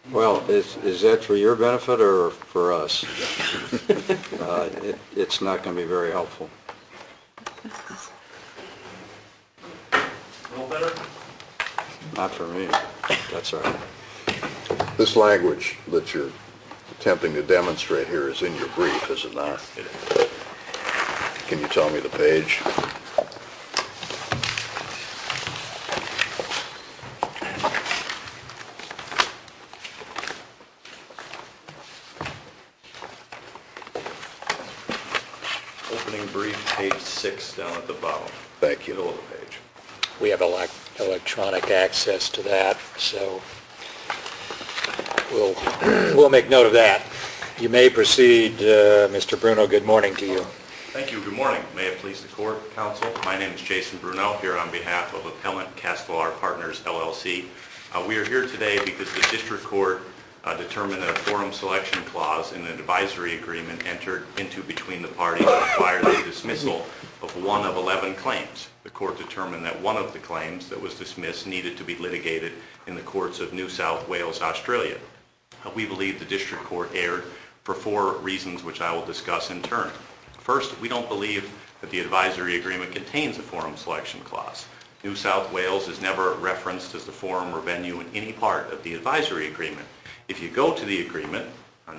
Well, is that for your benefit or for us? It's not going to be very helpful. A little better? Not for me. That's all right. This language that you're attempting to demonstrate here is in your brief, is it not? It is. Can you tell me the page? Opening brief, page 6 down at the bottom. Thank you. Middle of the page. We have electronic access to that, so we'll make note of that. You may proceed, Mr. Bruno. Good morning to you. Thank you. Good morning. May it please the court, counsel. My name is Jason Bruno, here on behalf of Appellant Castellar Partners, LLC. We are here today because the district court determined that a forum selection clause in an advisory agreement entered into between the parties required the dismissal of one of 11 claims. The court determined that one of the claims that was dismissed needed to be litigated in the courts of New South Wales, Australia. We believe the district court erred for 4 reasons, which I will discuss in turn. First, we don't believe that the advisory agreement contains a forum selection clause. New South Wales is never referenced as the forum or venue in any part of the advisory agreement. If you go to the agreement on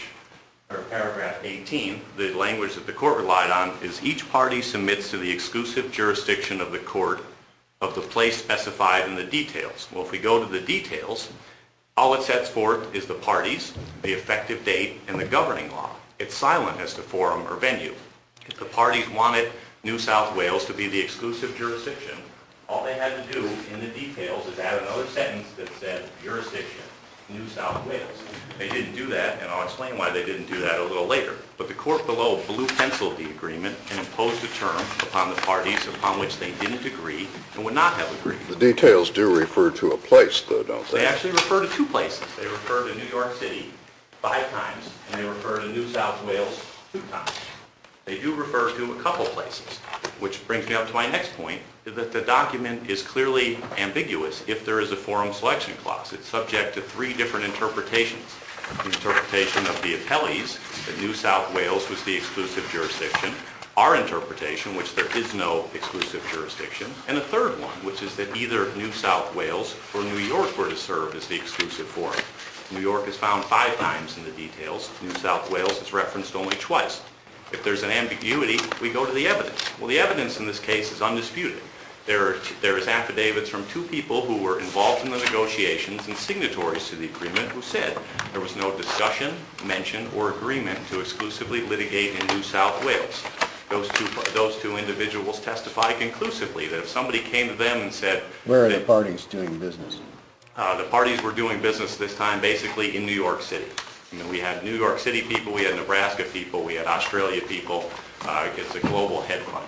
paragraph 18, the language that the court relied on is each party submits to the exclusive jurisdiction of the court of the place specified in the details. Well, if we go to the details, all it sets forth is the parties, the effective date, and the governing law. It's silent as to forum or venue. If the parties wanted New South Wales to be the exclusive jurisdiction, all they had to do in the details is add another sentence that said jurisdiction, New South Wales. They didn't do that, and I'll explain why they didn't do that a little later. But the court below blue penciled the agreement and imposed a term upon the parties upon which they didn't agree and would not have agreed. The details do refer to a place, though, don't they? They actually refer to 2 places. They refer to New York City 5 times, and they refer to New South Wales 2 times. They do refer to a couple places, which brings me up to my next point, that the document is clearly ambiguous if there is a forum selection clause. It's subject to 3 different interpretations. The interpretation of the appellees, that New South Wales was the exclusive jurisdiction, our interpretation, which there is no exclusive jurisdiction, and a third one, which is that either New South Wales or New York were to serve as the exclusive forum. New York is found 5 times in the details. New South Wales is referenced only twice. If there's an ambiguity, we go to the evidence. Well, the evidence in this case is undisputed. There is affidavits from 2 people who were involved in the negotiations and signatories to the agreement who said there was no discussion, mention, or agreement to exclusively litigate in New South Wales. Those two individuals testify conclusively that if somebody came to them and said... Where are the parties doing business? The parties were doing business this time basically in New York City. I mean, we had New York City people, we had Nebraska people, we had Australia people. It's a global hedge fund.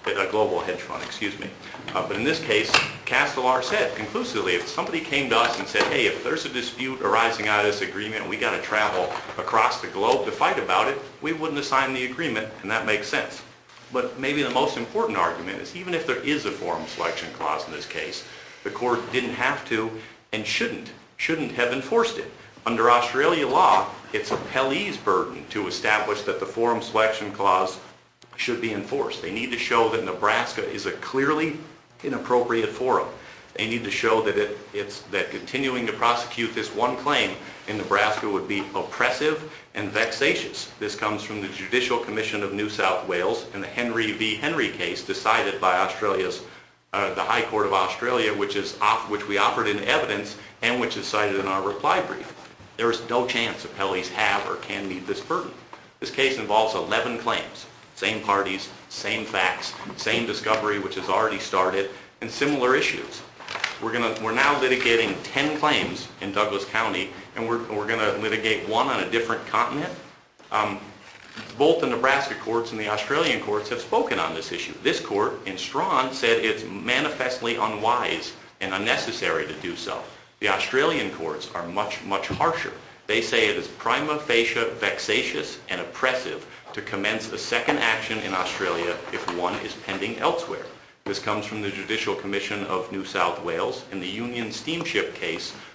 But in this case, Castellar said conclusively, if somebody came to us and said, hey, if there's a dispute arising out of this agreement, we got to travel across the globe to fight about it, we wouldn't have signed the agreement, and that makes sense. But maybe the most important argument is even if there is a forum selection clause in this case, the court didn't have to and shouldn't have enforced it. Under Australia law, it's appellee's burden to establish that the forum selection clause should be enforced. They need to show that Nebraska is a clearly inappropriate forum. They need to show that continuing to prosecute this one claim in Nebraska would be oppressive and vexatious. This comes from the Judicial Commission of New South Wales and the Henry v. Henry case decided by Australia's the High Court of Australia, which we offered in evidence and which is cited in our reply brief. There is no chance appellees have or can meet this burden. This case involves 11 claims. Same parties, same facts, same discovery which has already started, and similar issues. We're now litigating 10 claims in Douglas County, and we're going to litigate one on a different continent. Both the Nebraska courts and the Australian courts have spoken on this issue. This court in Strawn said it's manifestly unwise and unnecessary to do so. The Australian courts are much, much harsher. They say it is prima facie vexatious and oppressive to commence a second action in Australia if one is pending elsewhere. This comes from the Judicial Commission of New South Wales in the Union Steamship case,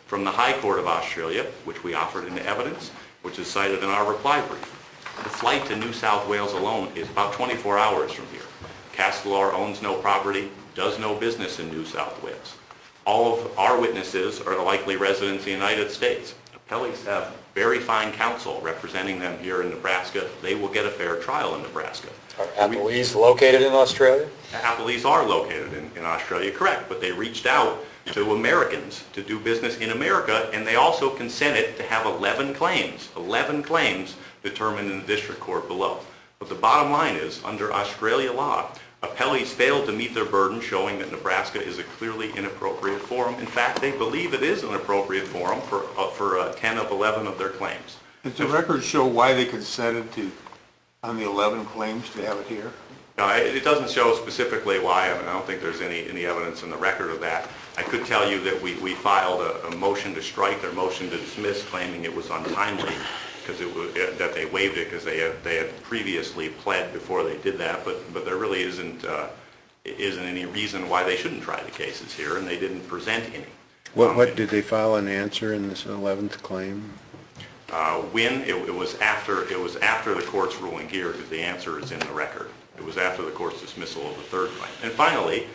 from the High Court of Australia, which we offered into evidence, which is cited in our reply brief. The flight to New South Wales alone is about 24 hours from here. Castellar owns no property, does no business in New South Wales. All of our witnesses are likely residents of the United States. Appellees have very fine counsel representing them here in Nebraska. They will get a fair trial in Nebraska. Are appellees located in Australia? Appellees are located in Australia, correct, but they reached out to Americans to do business in America, and they also consented to have 11 claims determined in the district court below. But the bottom line is, under Australia law, appellees failed to meet their burden showing that Nebraska is a clearly inappropriate forum. In fact, they believe it is an appropriate forum for 10 of 11 of their claims. Does the record show why they consented to, on the 11 claims, to have it here? It doesn't show specifically why. I don't think there's any evidence in the record of that. I could tell you that we filed a motion to strike their motion to dismiss, claiming it was untimely because that they waived it because they had previously pled before they did that. But there really isn't any reason why they shouldn't try the cases here, and they didn't present any. What did they file an answer in this 11th claim? When it was after the court's ruling here, because the answer is in the record. It was after the court's dismissal of the third claim. And finally,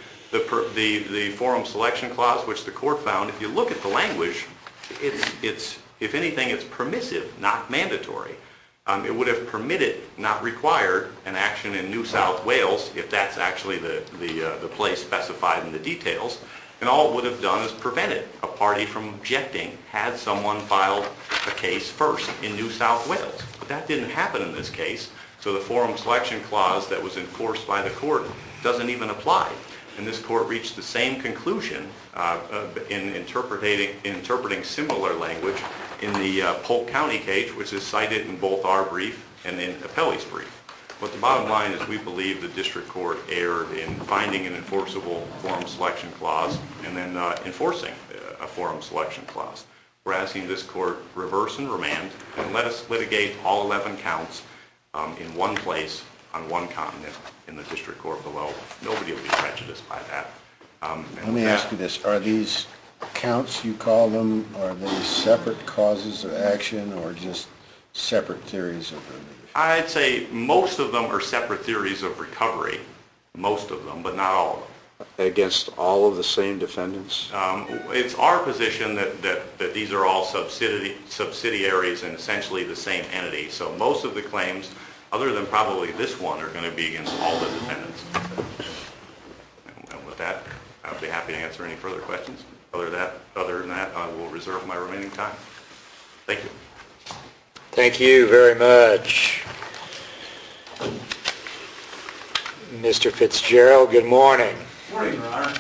the forum selection clause, which the court found, if you look at the language, it's if anything, it's permissive, not mandatory. It would have permitted, not required, an action in New South Wales if that's actually the place specified in the details. And all it would have done is prevented a party from objecting had someone filed a case first in New South Wales. But that didn't happen in this case, so the forum selection clause that was enforced by the court doesn't even apply. And this court reached the same conclusion in interpreting similar language in the Polk County case, which is cited in both our brief and in Appellee's brief. But the bottom line is we believe the district court erred in finding an enforceable forum selection clause and then enforcing a forum selection clause. We're asking this court reverse and remand and let us litigate all 11 counts in one place on one continent in the district court below. Nobody will be prejudiced by that. Let me ask you this. Are these counts, you call them, are they separate causes of action or just separate theories of relief? I'd say most of them are separate theories of recovery, most of them, but not all of them. Against all of the same defendants? It's our position that these are all subsidiaries and essentially the same entity. So most of the claims, other than probably this one, are going to be against all the defendants. And with that, I'll be happy to answer any further questions. Other than that, I will reserve my remaining time. Thank you. Thank you very much. Mr. Fitzgerald, good morning. Good morning, Your Honor.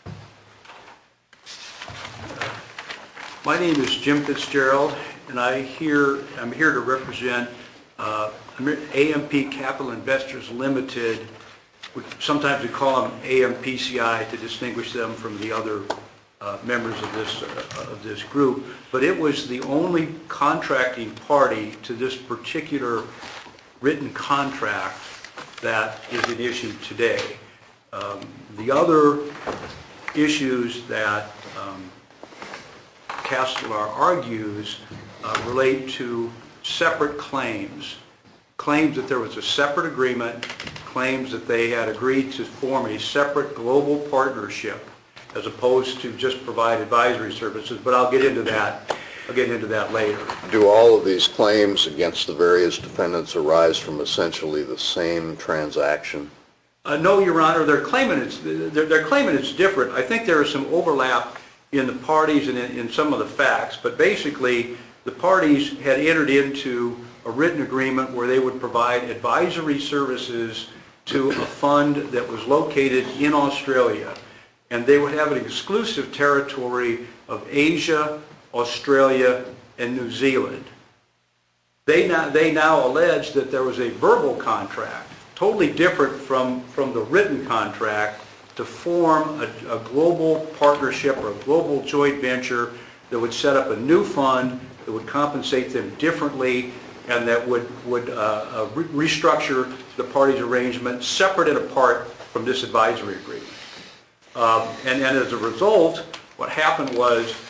My name is Jim Fitzgerald, and I'm here to represent AMP Capital Investors Limited. Sometimes we call them AMPCI to distinguish them from the other members of this group, but it was the only contracting party to this particular written contract that is at issue today. The other issues that Castellar argues relate to separate claims that there was a separate agreement, claims that they had agreed to form a separate global partnership as opposed to just provide advisory services, but I'll get into that later. Do all of these claims against the various defendants arise from essentially the same transaction? No, Your Honor. They're claiming it's different. I think there is some overlap in the parties and in some of the facts, but basically the parties had entered into a written agreement where they would provide advisory services to a fund that was located in Australia, and they would have an exclusive territory of Asia, Australia, and New Zealand. They now allege that there was a verbal contract, totally different from the written contract, to form a global partnership or a global joint venture that would set up a new fund that would compensate them differently and that would restructure the parties' arrangement separate and apart from this advisory agreement. And as a result, what happened was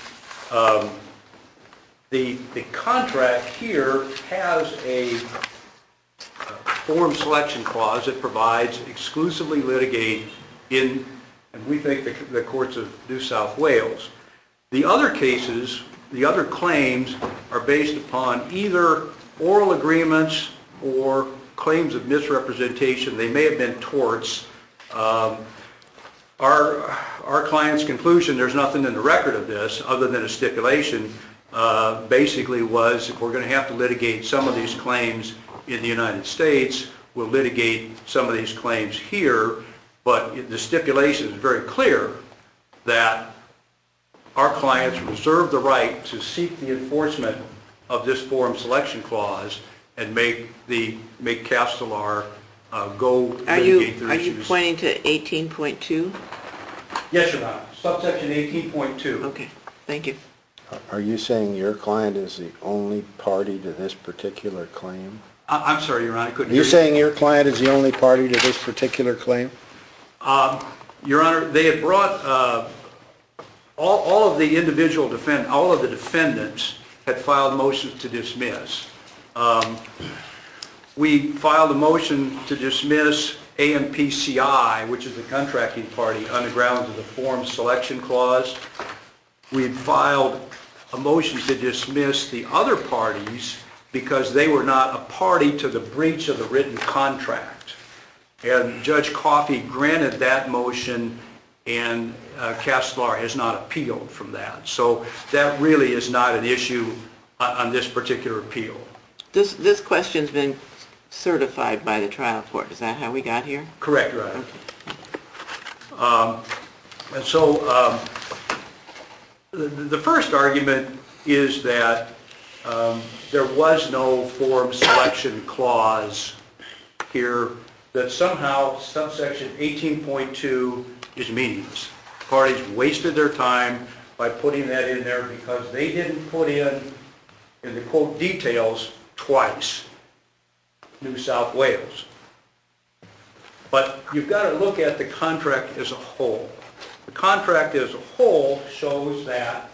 The contract here has a forum selection clause that provides exclusively litigate in, and we think, the courts of New South Wales. The other cases, the other claims, are based upon either oral agreements or claims of misrepresentation. They may have been torts. Our client's conclusion, there's nothing in the record of this other than a stipulation, basically was, if we're going to have to litigate some of these claims in the United States, we'll litigate some of these claims here, but the stipulation is very clear that our clients reserve the right to seek the enforcement of this forum selection clause and make Castelar go litigate their issues. Are you pointing to 18.2? Yes, Your Honor. Subsection 18.2. Okay, thank you. Are you saying your client is the only party to this particular claim? I'm sorry, Your Honor, I couldn't Are hear you saying your client is the only party to this particular claim? Your Honor, they had brought all of the individual all of the defendants had filed motions to dismiss. We filed a motion to dismiss AMPCI, which is the contracting party, on the grounds of the forum selection clause. We had filed a motion to dismiss the other parties because they were not a party to the breach of the written contract. And Judge Coffey granted that motion, and Castelar has not appealed from that. So that really is not an issue on this particular appeal. This question's been certified by the trial court. Is that how we got here? Correct, Your Honor. And so the first argument is that there was no forum selection clause here, that somehow subsection 18.2 is meaningless. Parties wasted their time by putting that in there because they didn't put in the quote details twice, New South Wales. But you've got to look at the contract as a whole. The contract as a whole shows that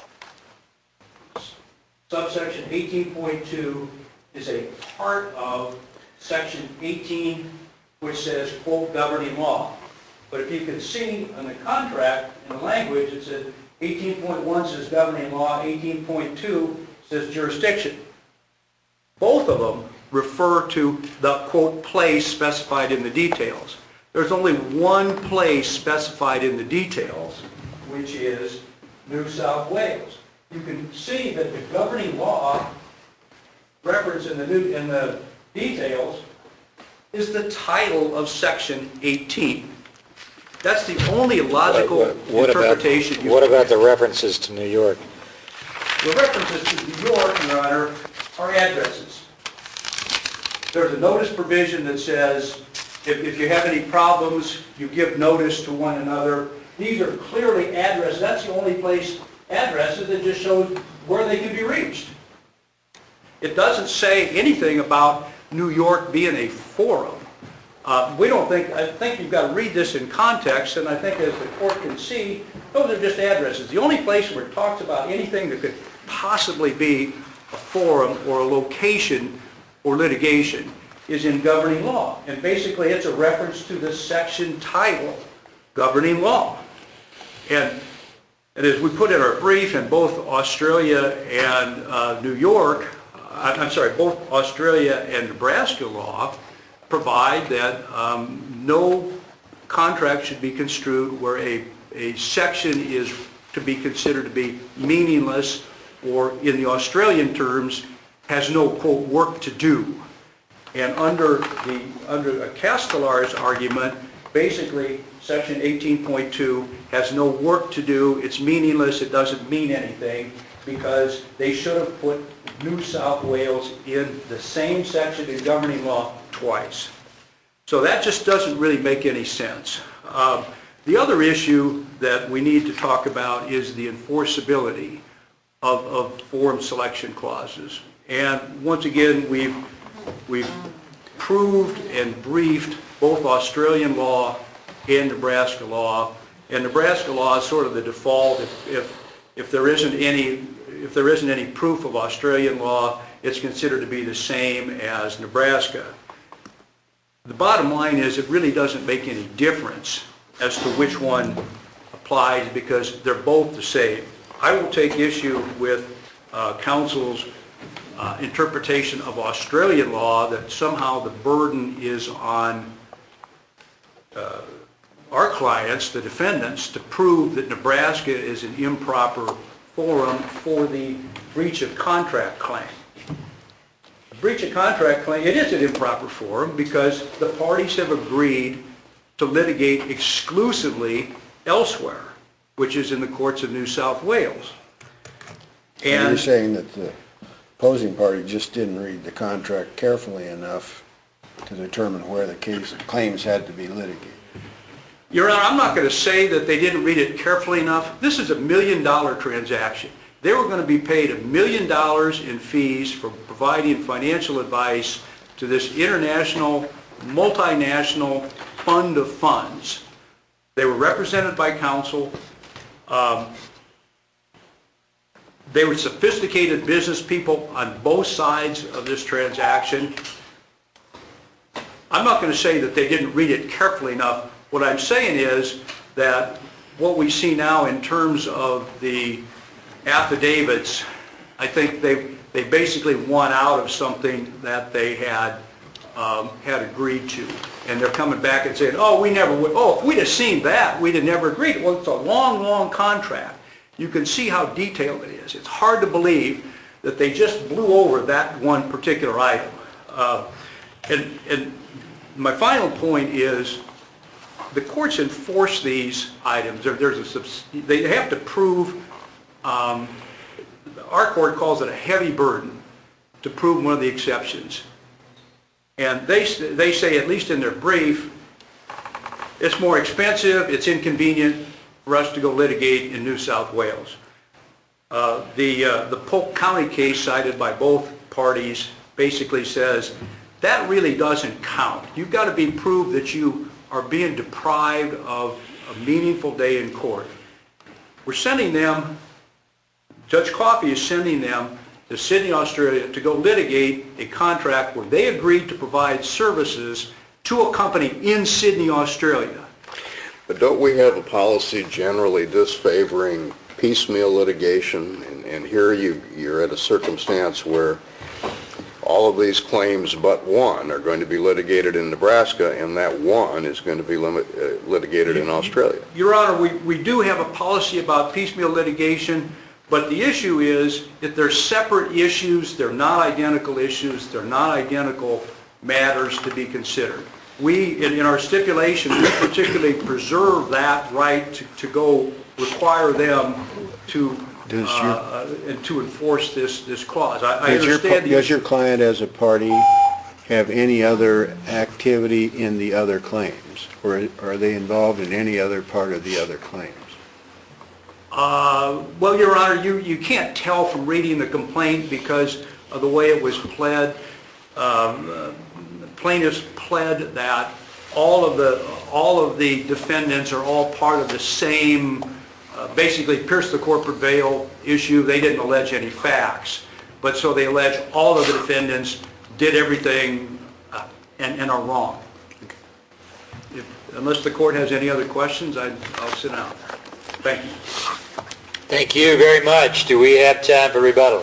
subsection 18.2 is a part of section 18, which says, quote, governing law. But if you can see on the contract, in the language, it says 18.1 says governing law, 18.2 says jurisdiction. Both of them refer to the, quote, place specified in the details. There's only one place specified in the details, which is New South Wales. You can see that the governing law referenced in the details is the title of section 18. That's the only logical interpretation. What about the references to New York? The references to New York, Your Honor, are addresses. There's a notice provision that says if you have any problems, you give notice to one another. These are clearly addresses. That's the only place addresses that just shows where they can be reached. It doesn't say anything about New York being a forum. I think you've got to read this in context, and I think as the court can see, those are just addresses. The only place where it talks about anything that could possibly be a forum or a location or litigation is in governing law. And basically it's a reference to the section title, governing law. And as we put in our brief, in both Australia and New York, both Australia and Nebraska law provide that no contract should be construed where a section is to be considered to be meaningless, or in the Australian terms, has no, quote, work to do. And under Castelar's argument, basically section 18.2 has no work to do, it's meaningless, it doesn't mean anything, because they should have put New South Wales in the same section in governing law twice. So that just doesn't really make any sense. The other issue that we need to talk about is the enforceability of forum selection clauses. And once again, we've proved and briefed both Australian law and Nebraska law. And Nebraska law is sort of the default. If if there isn't any proof of Australian law, it's considered to be the same as Nebraska. The bottom line is it really doesn't make any difference as to which one applies because they're both the same. I will take issue with counsel's interpretation of Australian law that somehow the burden is on our clients, the defendants, to prove that Nebraska is an improper forum for the breach of contract claim. The breach of contract claim, it is an improper forum because the parties have agreed to litigate exclusively elsewhere, which is in the courts of New South Wales. And you're saying that the opposing party just didn't read the contract carefully enough to determine where the claims had to be litigated. Your Honor, I'm not going to say that they didn't read it carefully enough. This is $1 million transaction. They were going to be paid $1 million in fees for providing financial advice to this international, multinational fund of funds. They were represented by counsel. They were sophisticated business people on both sides of this transaction. I'm not going to say that they didn't read it carefully enough. What I'm saying is that what we see now in terms of the affidavits, I think they basically won out of something that they had agreed to. And they're coming back and saying, oh, we never would. Oh, if we'd have seen that, we'd have never agreed. Well, it's a long, long contract. You can see how detailed it is. It's hard to believe that they just blew over that one particular item. And my final point is the courts enforce these items. They have to prove, our court calls it a heavy burden to prove one of the exceptions. And they say, at least in their brief, it's more expensive, it's inconvenient for us to go litigate in New South Wales. The Polk County case cited by both parties basically says that really doesn't count. You've got to be proved that you are being deprived of a meaningful day in court. We're sending them, Judge Coffey is sending them to Sydney, Australia to go litigate a contract where they agreed to provide services to a company in Sydney, Australia. But don't we have a policy generally disfavoring piecemeal litigation? And here you're at a circumstance where all of these claims but one are going to be litigated in Nebraska, and that one is going to be litigated in Australia. Your Honor, we do have a policy about piecemeal litigation, but the issue is that they're separate issues, they're not identical issues, they're not identical matters to be considered. We, in our stipulation, we particularly preserve that right to go require them to and to enforce this clause. I understand. Does your client as a party have any other activity in the other claims, or are they involved in any other part of the other claims? Well, Your Honor, you can't tell from reading the complaint because of the way it was pled. Plaintiffs pled that all of the defendants are all part of the same, basically pierce the corporate veil issue. They didn't allege any facts, but so they allege all of the defendants did everything and are wrong. Unless the court has any other questions, I'll sit down. Thank you. Thank you very much. Do we have time for rebuttal?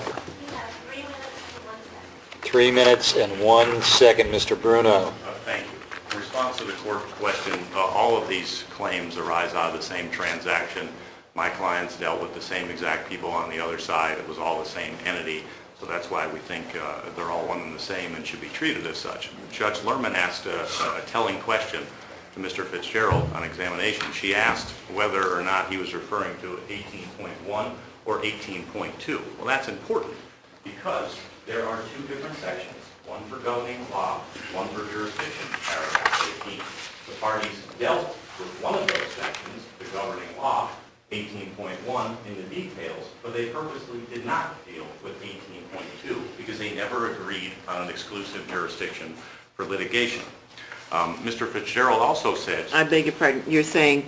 3 minutes and 1 second, Mr. Bruno. Thank you. In response to the court's question, all of these claims arise out of the same transaction. My clients dealt with the same exact people on the other side. It was all the same entity. So that's why we think they're all one and the same and should be treated as such. Judge Lerman asked a telling question to Mr. Fitzgerald on examination. She asked whether or not he was referring to 18.1 or 18.2. Well, that's important because there are two different sections, one for governing law, one for jurisdiction, paragraph 18. The parties dealt with one of those sections, the governing law, 18.1 in the details, but they purposely did not deal with 18.2 because they never agreed on an exclusive jurisdiction for litigation. Mr. Fitzgerald also said... I beg your pardon, you're saying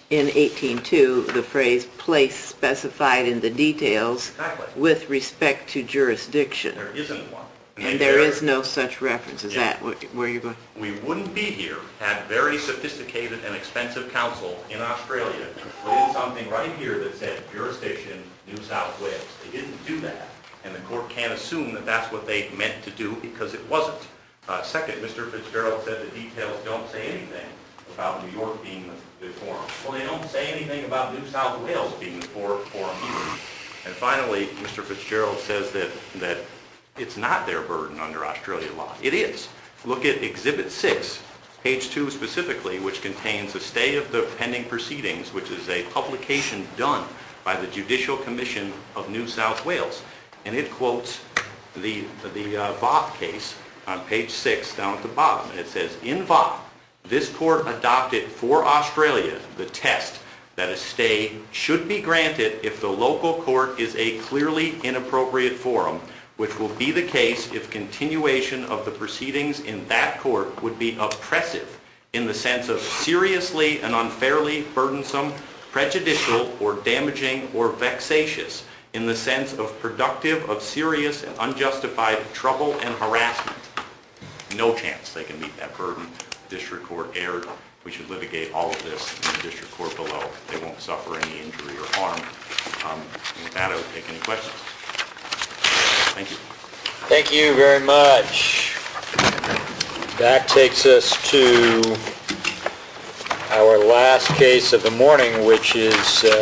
in 18.2, the phrase "place specified in the details Exactly. with respect to jurisdiction." There isn't one. And there is no such reference. Is that where you're going? We wouldn't be here had very sophisticated and expensive counsel in Australia put in something right here that said jurisdiction, New South Wales. They didn't do that, and the court can't assume that that's what they meant to do because it wasn't. Second, Mr. Fitzgerald said the details don't say anything about New York being the forum. Well, they don't say anything about New South Wales being the forum either. And finally, Mr. Fitzgerald says that it's not their burden under Australian law. It is. Look at Exhibit 6, page 2 specifically, which contains a stay of the pending proceedings, which is a publication done by the Judicial Commission of New South Wales. And it quotes the Vaught case on page 6 down at the bottom. And it says, in Vaught, this court adopted for Australia the test that a stay should be granted if the local court is a clearly inappropriate forum, which will be the case if continuation of the proceedings in that court would be oppressive in the sense of seriously and unfairly burdensome, prejudicial, or damaging, or vexatious in the sense of productive of serious and unjustified trouble and harassment. No chance they can meet that burden. The district court erred. We should litigate all of this in the district court below. They won't suffer any injury or harm. With that, I would take any questions. Thank you. Thank you very much. That takes us to our last case of the morning, which is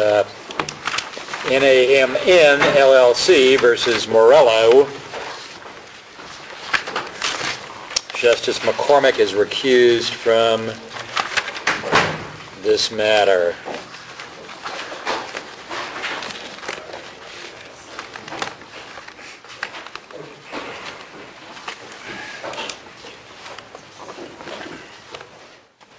NAMN LLC versus Morello. Justice McCormick is recused from this matter.